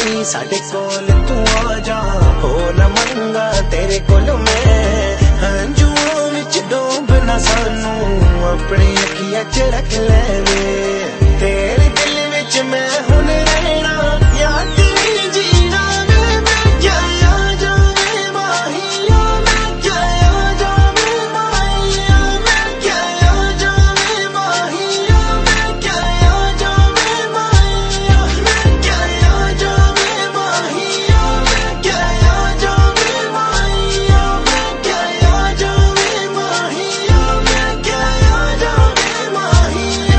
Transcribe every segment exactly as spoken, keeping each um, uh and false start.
नी साडे कोल तू आ जा, हो ना मंगा तेरे कोल मैं। हंजुआं विच डोबना सानू अपनी अखियां च रख ले वे, तेरे दिल विच मैं हुण रहना याद नहीं जीना वे। मैं क्या आ जावे माहिया, मैं क्या आ जावे माहिया, मैं क्या आ जावे माहिया, मैं क्या आ जावे माहिया, मैं क्या आ जावे माहिया, मैं क्या आ जावे माहिया, मैं क्या आ जावे माहिया, मैं क्या आ जावे माहिया।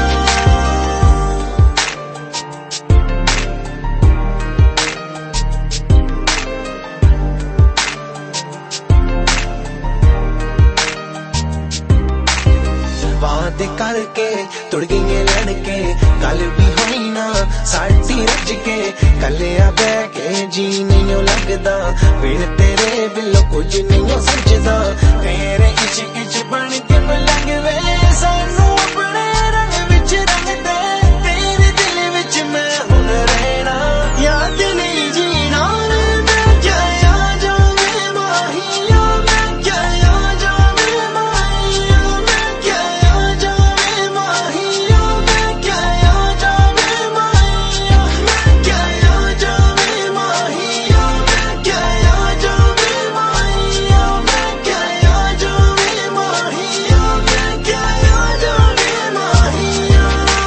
वादे करके तुड़ गई लड़के, गल भी होई ना साडी रज के। कलिया बह के जी नहीं लगदा, फिर तेरे बिलो कुछ नहीं सजदा। तेरे इश्क च बन के मलंग वे सानू अपने रंग विच रंग दे, तेरे दिल विच मैं हुण रहना याद नहीं जीना रे। मैं क्या आ जावे माहिया, मैं क्या आ जावे माहिया, मैं क्या आ जावे माहिया, मैं क्या आ जावे माहिया, मैं क्या आ जावे माहिया, मैं क्या आ जावे माहिया, मैं क्या आ जावे माहिया, मैं क्या आ जावे माहिया।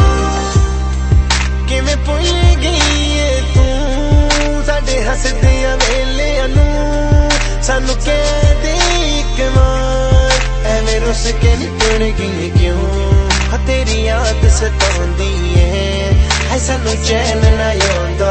किवें भुल गई है तू साडे हसदियां वेलियां नू, सानू कह दे इक बार एवें रुस के निकल गई क्यों। हाँ तेरी याद सताउंदी है, है सानू चैन ना आउंदा।